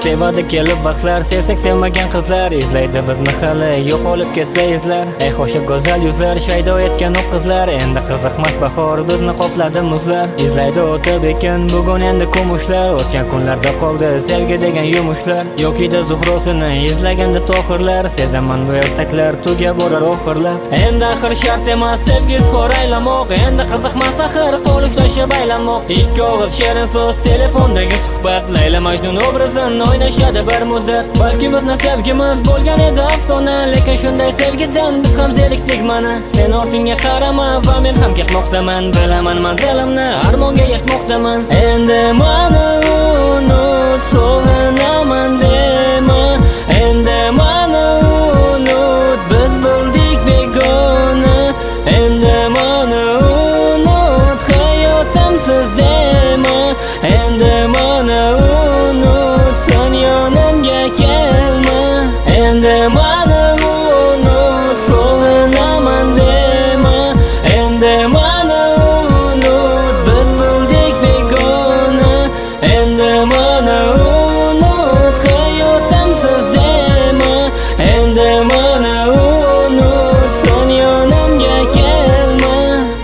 Sevadi kelib vaqtlar, sevsak sevmagan qizlar izlaydi bizni hali yo'qolib ketsa izlar. Ey xo'sha go'zal yuzlar, shaydo etgan o qizlar, endi qiziqmas bahor bizni qopladi muzlar. Izlaydi o'tib ekin bugun endi kumushlar, o'tgan kunlarda qoldi sevgi degan yumushlar. Yo'qida zuhrosini izlaganda to'xirlar, sezaman bu ertaklar tuga borar oxirlab. Endi axir shart emas sevgi izhor aylamoq, endi qiziqmas axir qo'l ushlashib aylamoq. Ikki og'iz shirin so'z telefondagi suhbat, Layla Majnun obrazini o'ynashadi bir muddat. Balki bizni sevgimiz bo'lgan edi afsona, lekin shunday sevgidan biz ham zerikdik mana. Sen ortingga qarama va men ham ketmoqdaman, bilaman manzilimni armonga yetmoqdaman. Endi mani unut, sog'inaman dema. Endi mani unut, biz bo'ldik begona. Endi mani unut, hayotimsiz dema. Endi mani unut, sen yonimga kelma. Endi mani unut, sog'inaman dema. Endi mani unut, biz bo'ldik begona. Endi mani unut, hayotimsiz dema. Endi mani unut, sen yonimga kelma.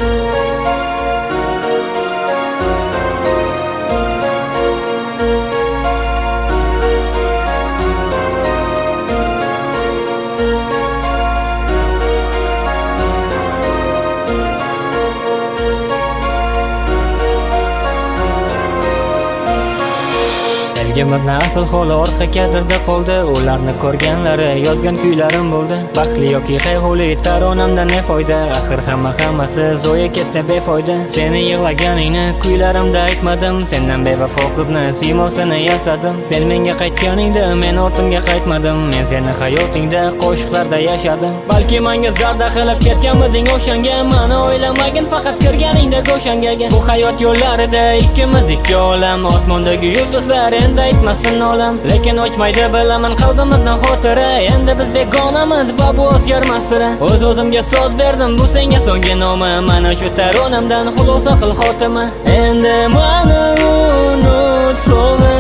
Sevgimizni asl holi orqa kadrda qoldi, ularni ko'rganlari yozgan kuylarim bo'ldi. Baxtli yoki qayg'uli taronamdan ne foyda, axir hammasi zo'ya ketdi befoyda. Seni yig'laganingni kuylarimda aytmadim, sendan bevafo qizni siymosini yasadim. Sen menga qaytganingda men ortimga qaytmadim, men seni hayotingda qo'shiqlarda yashadim. Balki menga zarda qilib ketganmiding o'shanga, meni o'ylamagin faqat kirganingda go'shangaga. Bu hayot yo'llarida ikkimiz ikki olam, osmondagi yulduzlar endi aytmasin olam, lekin ochmaydi bilaman qalbimizdan xotira. Endi biz begonamiz va bu o'zgarmas sira. O'z-o'zimga so'z berdim, bu senga so'nggi noma. Mana shu taronamdan xulosa qil xotima. Endi mani unut,